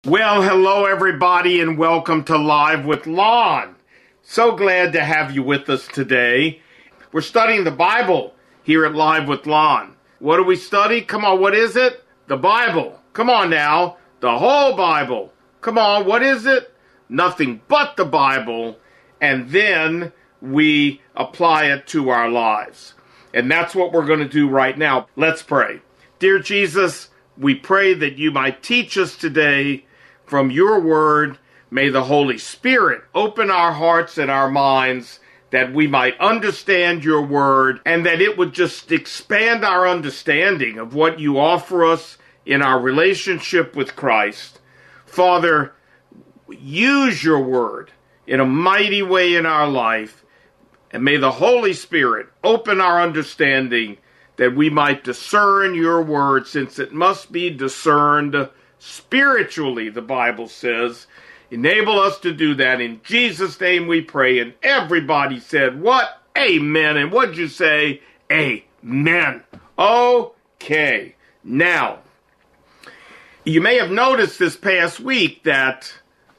Well, hello everybody and welcome to Live with Lon. So glad to have you with us today. We're studying the Bible here at Live with Lon. What do we study? Come on, what is it? The Bible. Come on now. The whole Bible. Come on, what is it? Nothing but the Bible. And then we apply it to our lives. And that's what we're going to do right now. Let's pray. Dear Jesus, we pray that you might teach us today from your word. May the Holy Spirit open our hearts and our minds that we might understand your word and that it would just expand our understanding of what you offer us in our relationship with Christ. Father, use your word in a mighty way in our life, and may the Holy Spirit open our understanding that we might discern your word, since it must be discerned spiritually, the Bible says. Enable us to do that. In Jesus' name we pray. And everybody said, what? Amen. And what'd you say? Amen. Okay. Now, you may have noticed this past week that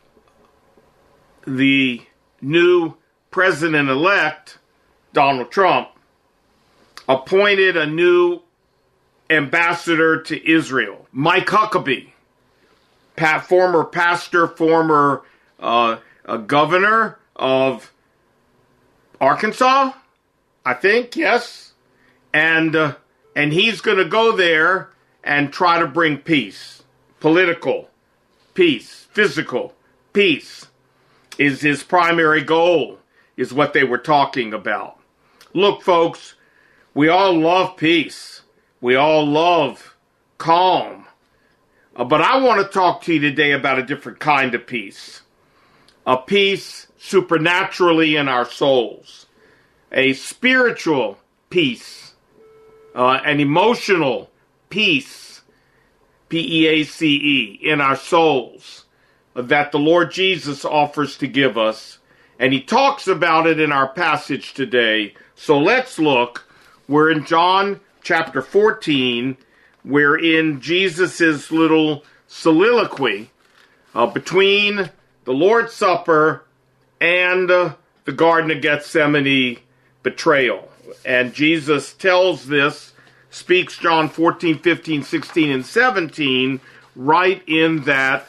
the new president-elect, Donald Trump, appointed a new ambassador to Israel, Mike Huckabee. Former pastor, former governor of Arkansas, I think, yes. And he's going to go there and try to bring peace. Political peace, physical peace is his primary goal, is what they were talking about. Look, folks, we all love peace. We all love calm. But I want to talk to you today about a different kind of peace. A peace supernaturally in our souls. A spiritual peace. An emotional peace. P-E-A-C-E, in our souls. That the Lord Jesus offers to give us. And he talks about it in our passage today. So let's look. We're in John chapter 14. We're in Jesus' little soliloquy between the Lord's Supper and the Garden of Gethsemane betrayal. And Jesus tells this, speaks John 14, 15, 16, and 17 right in that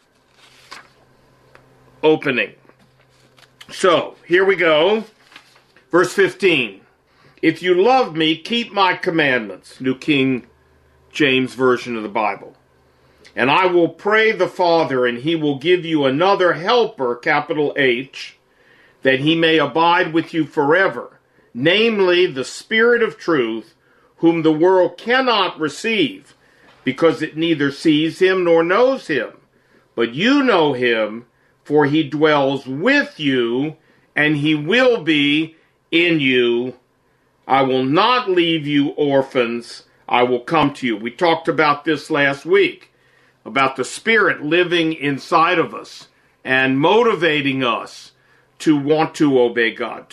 opening. So, here we go. Verse 15. If you love me, keep my commandments. New King James Version of the Bible. And I will pray the Father, and he will give you another helper, capital H, that he may abide with you forever, namely the Spirit of truth, whom the world cannot receive, because it neither sees him nor knows him. But you know him, for he dwells with you, and he will be in you. I will not leave you orphans. I will come to you. We talked about this last week, about the Spirit living inside of us and motivating us to want to obey God,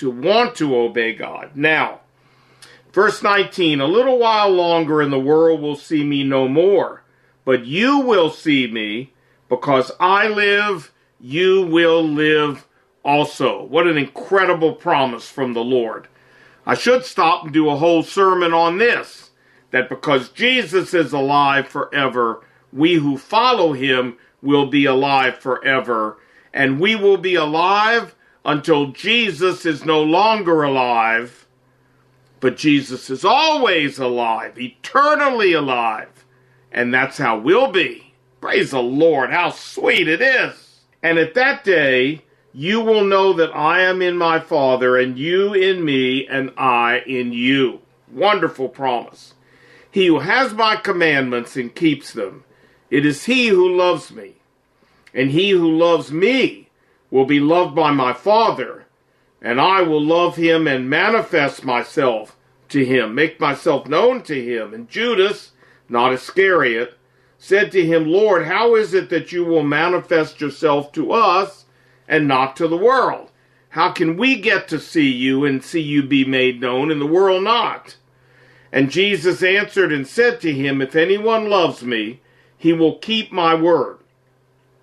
Now, verse 19, a little while longer and the world will see me no more, but you will see me, because I live, you will live also. What an incredible promise from the Lord. I should stop and do a whole sermon on this. That because Jesus is alive forever, we who follow him will be alive forever. And we will be alive until Jesus is no longer alive. But Jesus is always alive, eternally alive. And that's how we'll be. Praise the Lord, how sweet it is. And at that day, you will know that I am in my Father, and you in me, and I in you. Wonderful promise. He who has my commandments and keeps them, it is he who loves me. And he who loves me will be loved by my Father, and I will love him and manifest myself to him, make myself known to him. And Judas, not Iscariot, said to him, Lord, how is it that you will manifest yourself to us and not to the world? How can we get to see you and see you be made known and the world not? And Jesus answered and said to him, if anyone loves me, he will keep my word.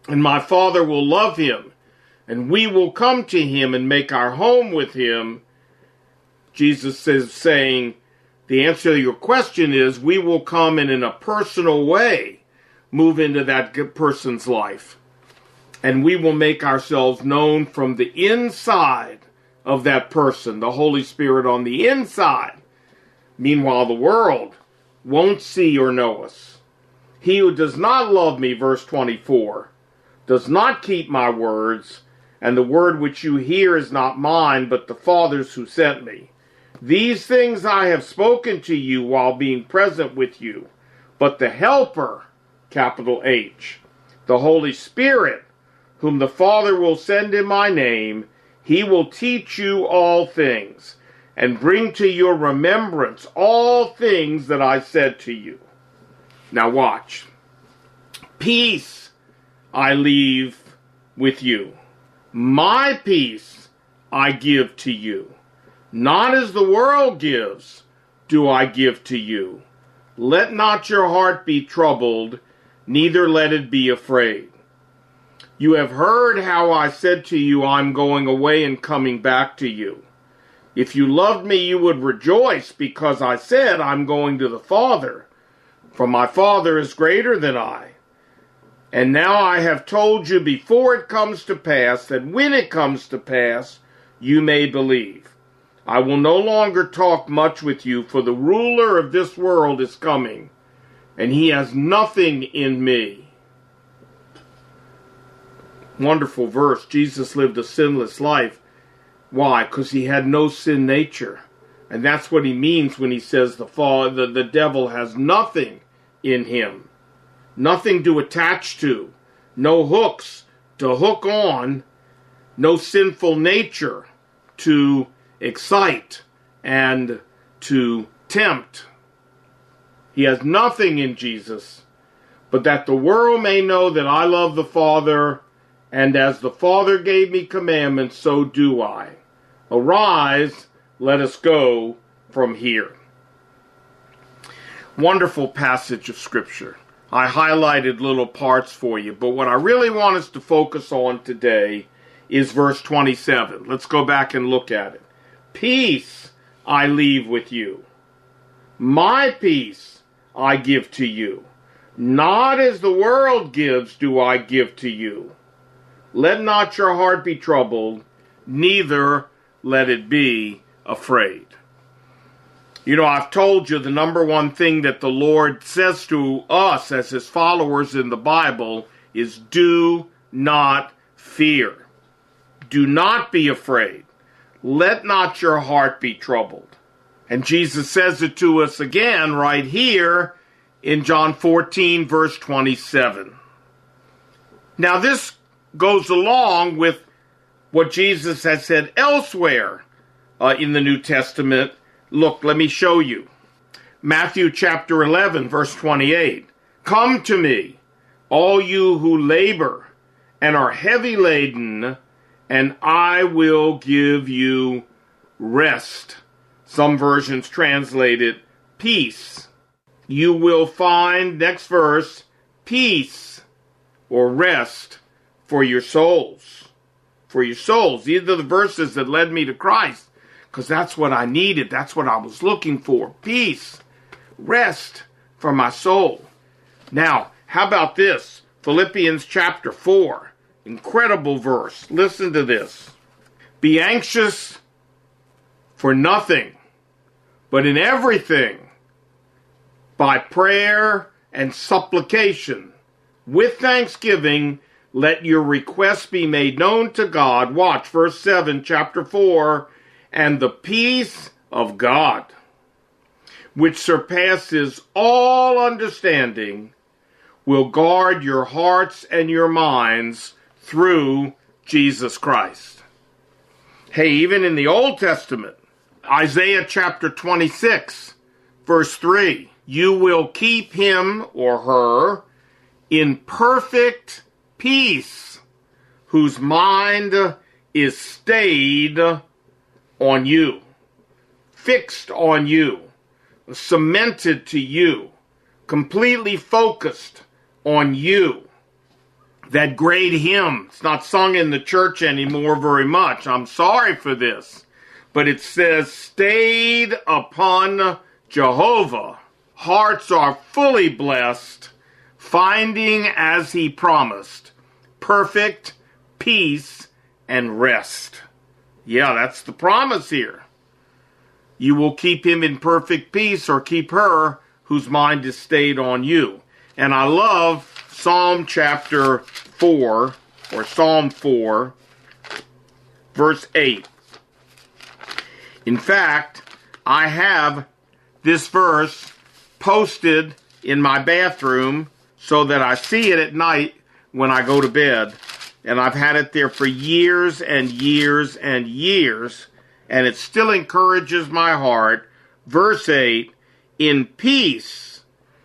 And my Father will love him, and we will come to him and make our home with him. Jesus is saying, the answer to your question is, we will come and in a personal way move into that person's life. And we will make ourselves known from the inside of that person, the Holy Spirit on the inside. Meanwhile, the world won't see or know us. He who does not love me, verse 24, does not keep my words, and the word which you hear is not mine, but the Father's who sent me. These things I have spoken to you while being present with you. But the Helper, capital H, the Holy Spirit, whom the Father will send in my name, he will teach you all things, and bring to your remembrance all things that I said to you. Now watch. Peace I leave with you. My peace I give to you. Not as the world gives, do I give to you. Let not your heart be troubled, neither let it be afraid. You have heard how I said to you, I'm going away and coming back to you. If you loved me, you would rejoice, because I said, I'm going to the Father, for my Father is greater than I. And now I have told you before it comes to pass, that when it comes to pass, you may believe. I will no longer talk much with you, for the ruler of this world is coming, and he has nothing in me. Wonderful verse. Jesus lived a sinless life. Why? Because he had no sin nature. And that's what he means when he says the devil has nothing in him. Nothing to attach to. No hooks to hook on. No sinful nature to excite and to tempt. He has nothing in Jesus, but that the world may know that I love the Father, and as the Father gave me commandments, so do I. Arise, let us go from here. Wonderful passage of Scripture. I highlighted little parts for you, but what I really want us to focus on today is verse 27. Let's go back and look at it. Peace I leave with you. My peace I give to you. Not as the world gives do I give to you. Let not your heart be troubled, neither let it be afraid. You know, I've told you the number one thing that the Lord says to us as his followers in the Bible is do not fear. Do not be afraid. Let not your heart be troubled. And Jesus says it to us again right here in John 14, verse 27. Now this goes along with what Jesus has said elsewhere in the New Testament. Look, let me show you. Matthew chapter 11, verse 28. Come to me, all you who labor and are heavy laden, and I will give you rest. Some versions translate it peace. You will find, next verse, peace or rest for your souls. For your souls. These are the verses that led me to Christ, because that's what I needed. That's what I was looking for. Peace, rest for my soul. Now, how about this? Philippians chapter 4. Incredible verse. Listen to this. Be anxious for nothing, but in everything, by prayer and supplication, with thanksgiving, let your requests be made known to God. Watch verse 7, chapter 4. And the peace of God, which surpasses all understanding, will guard your hearts and your minds through Jesus Christ. Hey, even in the Old Testament, Isaiah chapter 26, verse 3, you will keep him or her in perfect peace, whose mind is stayed on you, fixed on you, cemented to you, completely focused on you. That great hymn. It's not sung in the church anymore very much. I'm sorry for this. But it says, stayed upon Jehovah. Hearts are fully blessed, finding as he promised, perfect peace and rest. Yeah, that's the promise here. You will keep him in perfect peace, or keep her whose mind is stayed on you. And I love Psalm chapter 4, or Psalm 4, verse 8. In fact, I have this verse posted in my bathroom so that I see it at night when I go to bed. And I've had it there for years and years and years, and it still encourages my heart. Verse 8, in peace,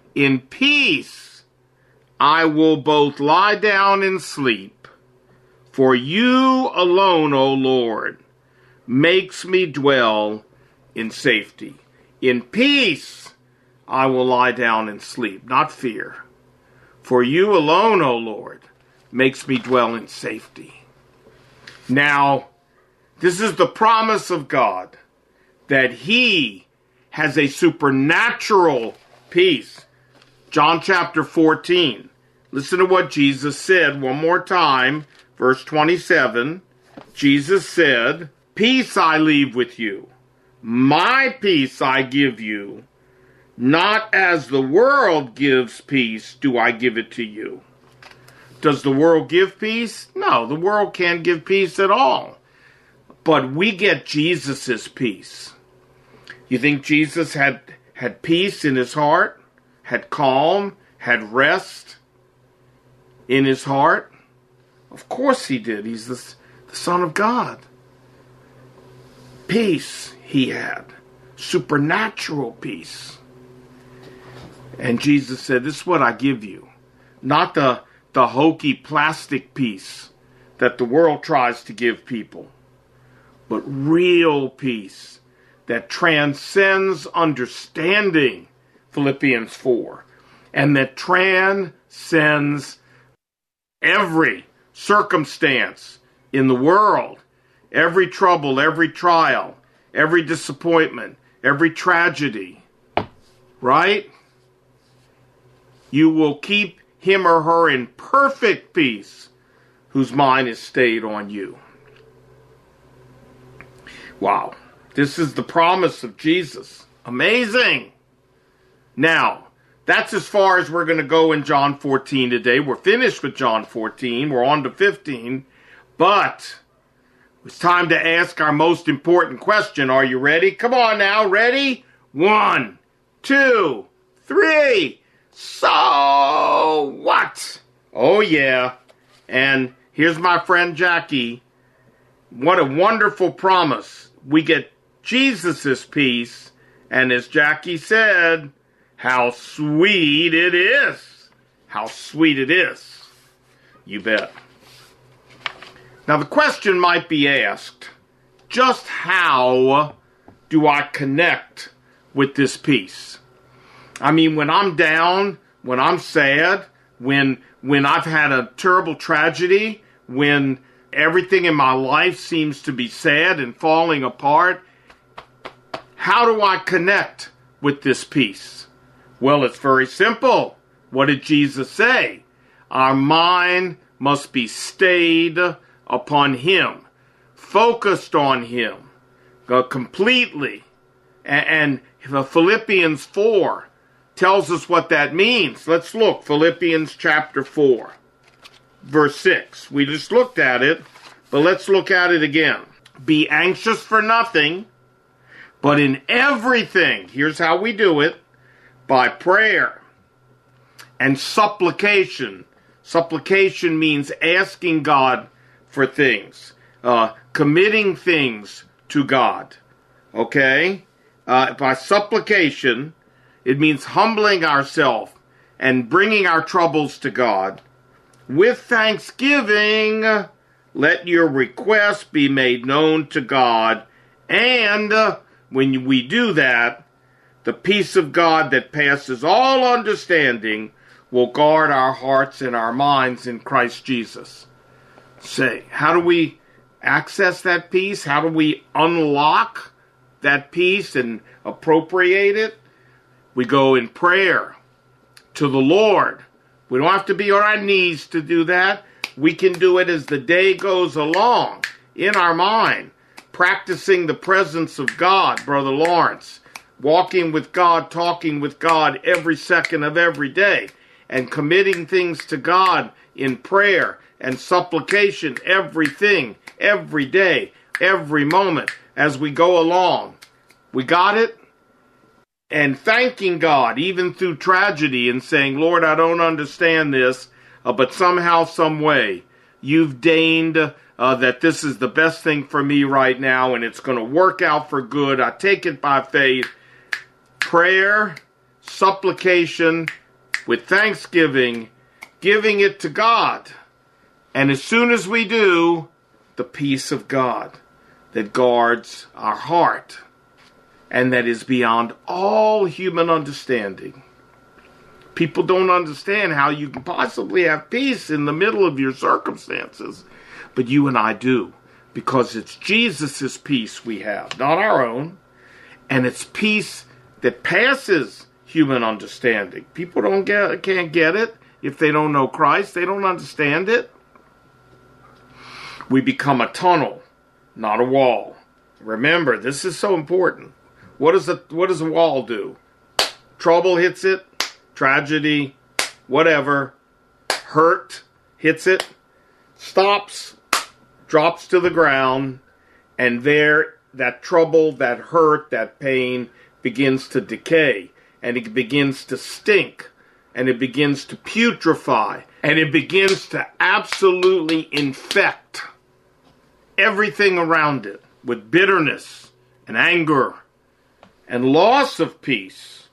I will both lie down and sleep. For you alone, O Lord, makes me dwell in safety. In peace, I will lie down and sleep, not fear. For you alone, O Lord, makes me dwell in safety. Now, this is the promise of God, that he has a supernatural peace. John chapter 14. Listen to what Jesus said one more time. Verse 27. Jesus said, peace I leave with you. My peace I give you. Not as the world gives peace, do I give it to you. Does the world give peace? No, the world can't give peace at all. But we get Jesus' peace. You think Jesus had peace in his heart? Had calm? Had rest in his heart? Of course he did. He's the Son of God. Peace he had. Supernatural peace. And Jesus said, this is what I give you. Not the hokey plastic peace that the world tries to give people, but real peace that transcends understanding, Philippians 4, and that transcends every circumstance in the world, every trouble, every trial, every disappointment, every tragedy, right? You will keep him or her in perfect peace, whose mind is stayed on you. Wow. This is the promise of Jesus. Amazing. Now, that's as far as we're going to go in John 14 today. We're finished with John 14. We're on to 15. But it's time to ask our most important question. Are you ready? Come on now. Ready? 1, 2, 3. So what? Oh yeah. And here's my friend Jackie. What a wonderful promise. We get Jesus' peace, and as Jackie said, how sweet it is. How sweet it is. You bet. Now the question might be asked, just how do I connect with this peace? I mean, when I'm down, when I'm sad, when I've had a terrible tragedy, when everything in my life seems to be sad and falling apart, how do I connect with this peace? Well, it's very simple. What did Jesus say? Our mind must be stayed upon him, focused on him, completely. And Philippians 4 tells us what that means. Let's look. Philippians chapter 4, verse 6. We just looked at it, but let's look at it again. Be anxious for nothing, but in everything, here's how we do it, by prayer and supplication. Supplication means asking God for things, committing things to God. Okay? By supplication, it means humbling ourselves and bringing our troubles to God. With thanksgiving, let your requests be made known to God. And when we do that, the peace of God that passes all understanding will guard our hearts and our minds in Christ Jesus. Say, how do we access that peace? How do we unlock that peace and appropriate it? We go in prayer to the Lord. We don't have to be on our knees to do that. We can do it as the day goes along in our mind, practicing the presence of God, Brother Lawrence, walking with God, talking with God every second of every day, and committing things to God in prayer and supplication, everything, every day, every moment as we go along. We got it? And thanking God, even through tragedy, and saying, Lord, I don't understand this, but somehow, some way, you've deigned that this is the best thing for me right now, and it's going to work out for good. I take it by faith. Prayer, supplication, with thanksgiving, giving it to God. And as soon as we do, the peace of God that guards our heart and that is beyond all human understanding. People don't understand how you can possibly have peace in the middle of your circumstances, but you and I do, because it's Jesus' peace we have, not our own, and it's peace that passes human understanding. People can't get it if they don't know Christ. They don't understand it. We become a tunnel, not a wall. Remember, this is so important. What does a wall do? Trouble hits it, tragedy, whatever, hurt hits it, stops, drops to the ground, and there that trouble, that hurt, that pain begins to decay, and it begins to stink, and it begins to putrefy, and it begins to absolutely infect everything around it with bitterness and anger and loss of peace,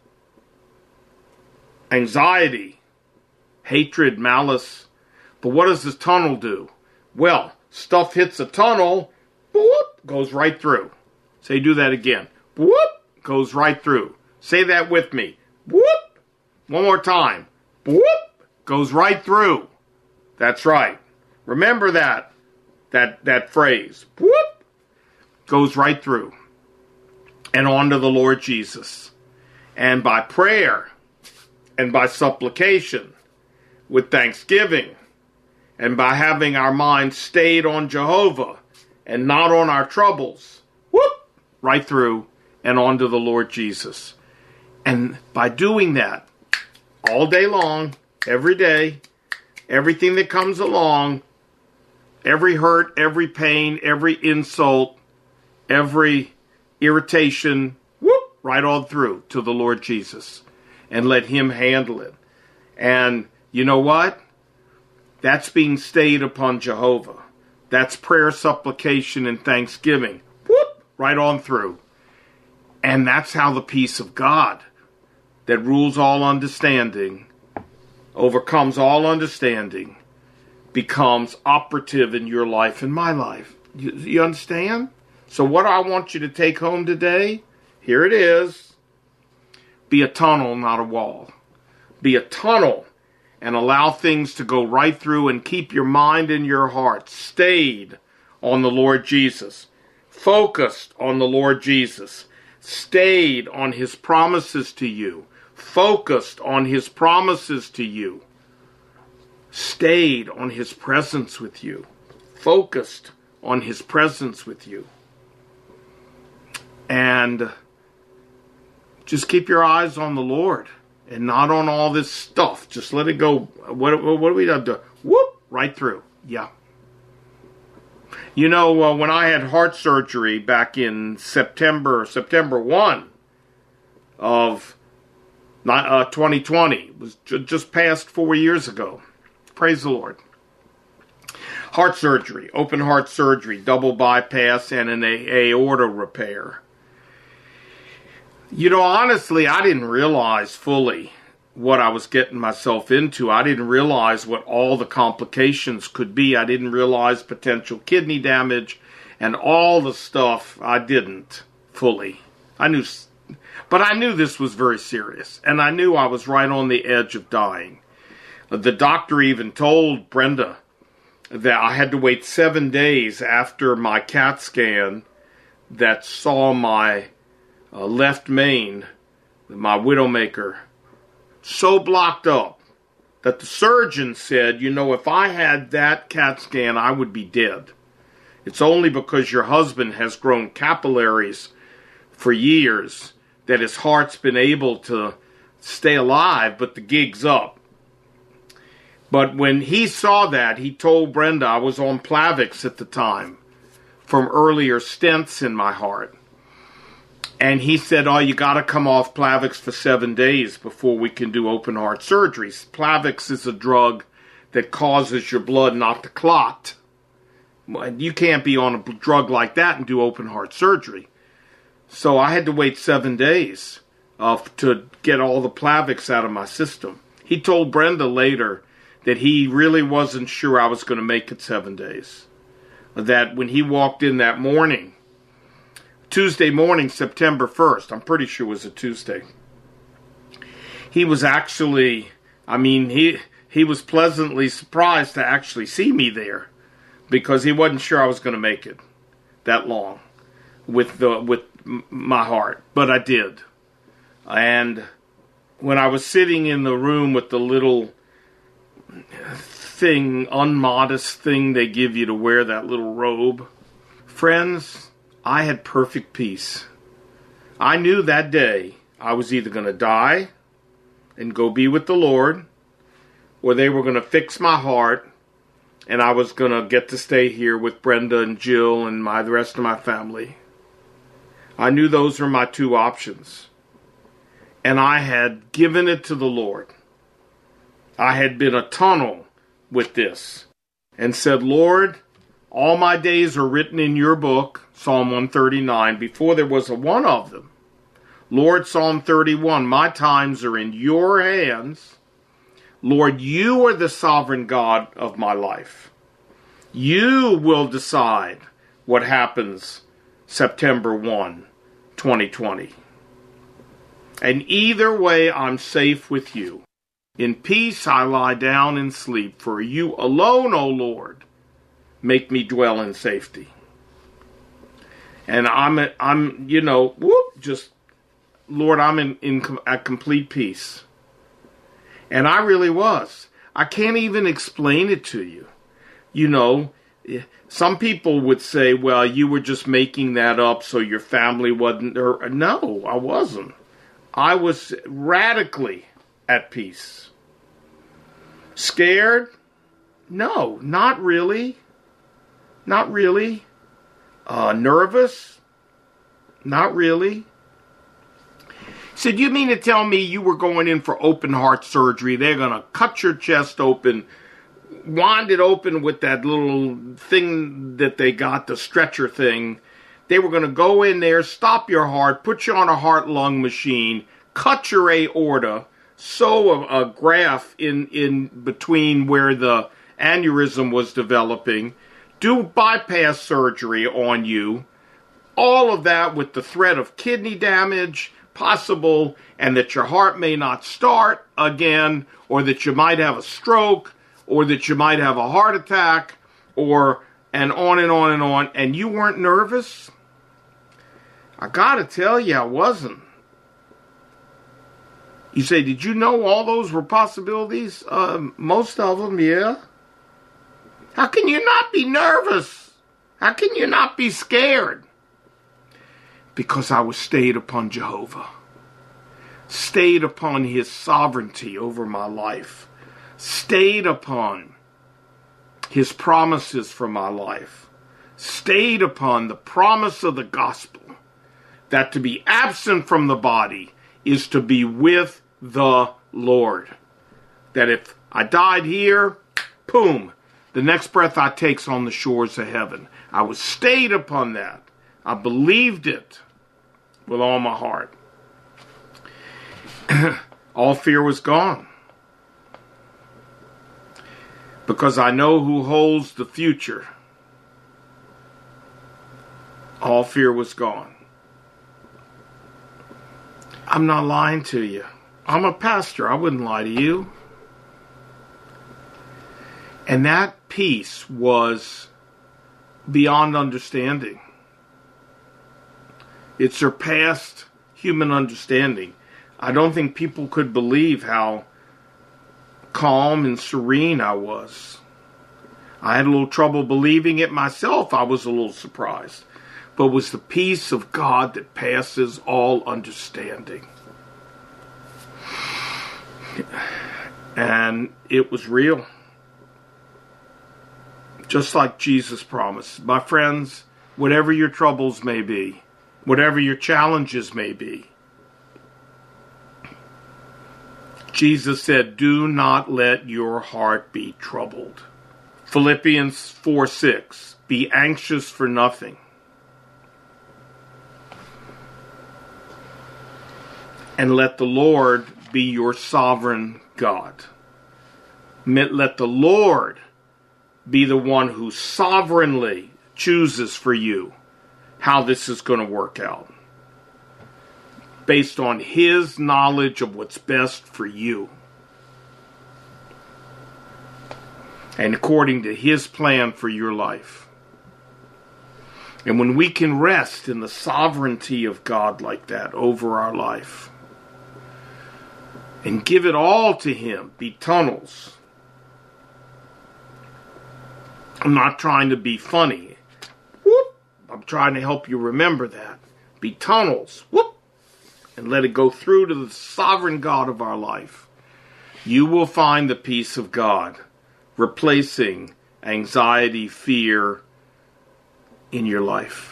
anxiety, hatred, malice. But what does this tunnel do? Well, stuff hits a tunnel, whoop, goes right through. Say, do that again. Whoop, goes right through. Say that with me. Whoop. One more time. Whoop, goes right through. That's right. Remember that phrase. Whoop, goes right through. And on to the Lord Jesus. And by prayer and by supplication with thanksgiving and by having our minds stayed on Jehovah and not on our troubles, whoop, right through and on to the Lord Jesus. And by doing that all day long, every day, everything that comes along, every hurt, every pain, every insult, every irritation, whoop, right on through to the Lord Jesus. And let Him handle it. And you know what? That's being stayed upon Jehovah. That's prayer, supplication, and thanksgiving. Whoop, right on through. And that's how the peace of God that rules all understanding, overcomes all understanding, becomes operative in your life and my life. You understand? So what I want you to take home today, here it is. Be a tunnel, not a wall. Be a tunnel and allow things to go right through and keep your mind and your heart stayed on the Lord Jesus. Focused on the Lord Jesus. Stayed on His promises to you. Focused on His promises to you. Stayed on His presence with you. Focused on His presence with you. And just keep your eyes on the Lord and not on all this stuff. Just let it go. What do we do? Whoop, right through. Yeah. You know, when I had heart surgery back in September 1 of 2020, it was just past 4 years ago. Praise the Lord. Heart surgery, open heart surgery, double bypass, and an aorta repair. You know, honestly, I didn't realize fully what I was getting myself into. I didn't realize what all the complications could be. I didn't realize potential kidney damage and all the stuff. I didn't fully. But I knew this was very serious, and I knew I was right on the edge of dying. The doctor even told Brenda that I had to wait 7 days after my CAT scan that saw my left main, my widowmaker, so blocked up that the surgeon said, you know, if I had that CAT scan, I would be dead. It's only because your husband has grown capillaries for years that his heart's been able to stay alive, but the gig's up. But when he saw that, he told Brenda, I was on Plavix at the time from earlier stents in my heart. And he said, oh, you got to come off Plavix for 7 days before we can do open heart surgery. Plavix is a drug that causes your blood not to clot. You can't be on a drug like that and do open heart surgery. So I had to wait 7 days to get all the Plavix out of my system. He told Brenda later that he really wasn't sure I was going to make it 7 days. That when he walked in that morning, Tuesday morning, September 1st, I'm pretty sure it was a Tuesday, he was actually, he was pleasantly surprised to actually see me there, because he wasn't sure I was going to make it that long with my heart, but I did. And when I was sitting in the room with the little thing, unmodest thing they give you to wear, that little robe, friends, I had perfect peace. I knew that day I was either going to die and go be with the Lord, or they were going to fix my heart and I was going to get to stay here with Brenda and Jill and the rest of my family. I knew those were my two options. And I had given it to the Lord. I had been a tunnel with this and said, Lord, all my days are written in your book, Psalm 139, before there was a one of them. Lord, Psalm 31, my times are in your hands. Lord, you are the sovereign God of my life. You will decide what happens September 1, 2020. And either way, I'm safe with you. In peace I lie down and sleep, for you alone, O Lord, make me dwell in safety. And I'm Lord, I'm at complete peace. And I really was. I can't even explain it to you. You know, some people would say, well, you were just making that up so your family wasn't. No, I wasn't. I was radically at peace. Scared? No, not really. Not really. Nervous? Not really. Said, you mean to tell me you were going in for open heart surgery? They're going to cut your chest open, wind it open with that little thing that they got, the stretcher thing. They were going to go in there, stop your heart, put you on a heart-lung machine, cut your aorta, sew a graft in between where the aneurysm was developing, do bypass surgery on you, all of that with the threat of kidney damage possible, and that your heart may not start again, or that you might have a stroke, or that you might have a heart attack, and on and on and on, and you weren't nervous? I gotta tell you, I wasn't. You say, did you know all those were possibilities? Most of them, yeah. How can you not be nervous? How can you not be scared? Because I was stayed upon Jehovah. Stayed upon his sovereignty over my life. Stayed upon his promises for my life. Stayed upon the promise of the gospel that to be absent from the body is to be with the Lord. That if I died here, boom, the next breath I take's on the shores of heaven. I was stayed upon that. I believed it with all my heart. All fear was gone. Because I know who holds the future. All fear was gone. I'm not lying to you. I'm a pastor. I wouldn't lie to you. And that peace was beyond understanding. It surpassed human understanding. I don't think people could believe how calm and serene I was. I had a little trouble believing it myself. I was a little surprised. But it was the peace of God that passes all understanding. And it was real. Just like Jesus promised. My friends, whatever your troubles may be, whatever your challenges may be, Jesus said, do not let your heart be troubled. Philippians 4:6, be anxious for nothing. And let the Lord be your sovereign God. Let the Lord be the one who sovereignly chooses for you how this is going to work out, based on His knowledge of what's best for you, and according to His plan for your life. And when we can rest in the sovereignty of God like that over our life, and give it all to Him, be tunnels. I'm not trying to be funny. Whoop. I'm trying to help you remember that. Be tunnels. Whoop. And let it go through to the sovereign God of our life. You will find the peace of God, replacing anxiety, fear in your life.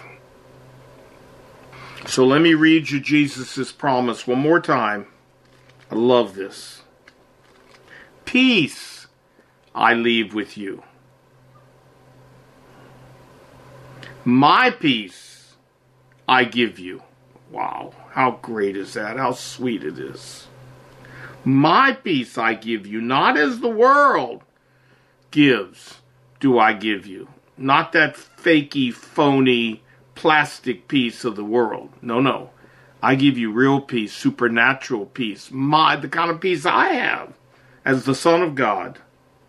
So let me read you Jesus' promise one more time. I love this. Peace I leave with you. My peace I give you. Wow, how great is that? How sweet it is. My peace I give you, not as the world gives do I give you. Not that fakey, phony, plastic peace of the world. No. I give you real peace, supernatural peace. The kind of peace I have as the Son of God.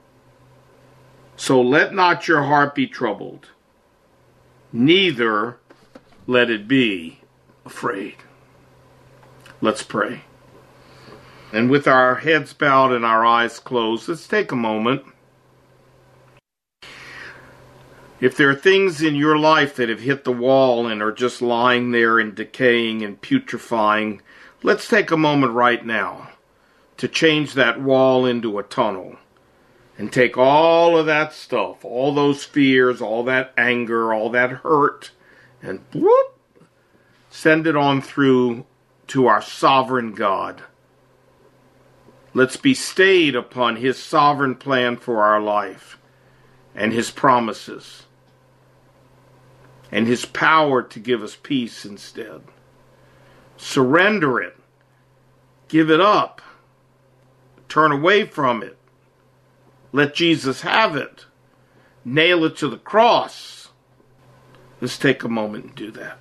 So let not your heart be troubled, neither let it be afraid. Let's pray. And with our heads bowed and our eyes closed, let's take a moment. If there are things in your life that have hit the wall and are just lying there and decaying and putrefying, let's take a moment right now to change that wall into a tunnel and take all of that stuff, all those fears, all that anger, all that hurt, and whoop, send it on through to our sovereign God. Let's be stayed upon His sovereign plan for our life and His promises and His power to give us peace instead. Surrender it. Give it up. Turn away from it. Let Jesus have it. Nail it to the cross. Let's take a moment and do that.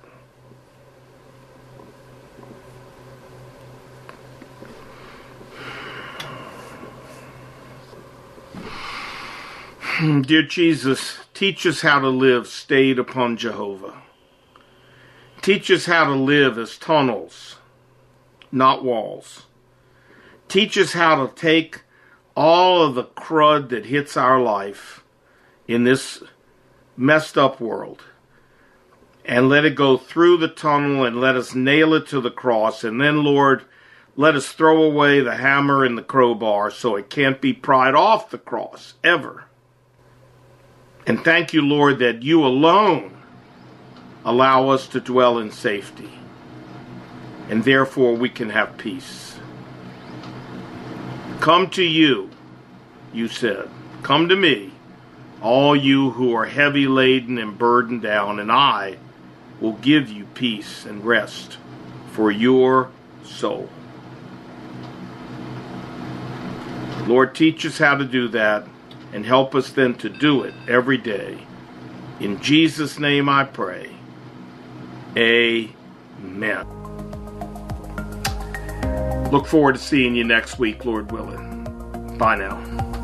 Dear Jesus, teach us how to live stayed upon Jehovah. Teach us how to live as tunnels, not walls. Teach us how to take all of the crud that hits our life in this messed up world and let it go through the tunnel and let us nail it to the cross. And then, Lord, let us throw away the hammer and the crowbar so it can't be pried off the cross ever. And thank you, Lord, that you alone allow us to dwell in safety. And therefore we can have peace. Come to you, you said. Come to me, all you who are heavy laden and burdened down, and I will give you peace and rest for your soul. Lord, teach us how to do that. And help us then to do it every day. In Jesus' name I pray. Amen. Look forward to seeing you next week, Lord willing. Bye now.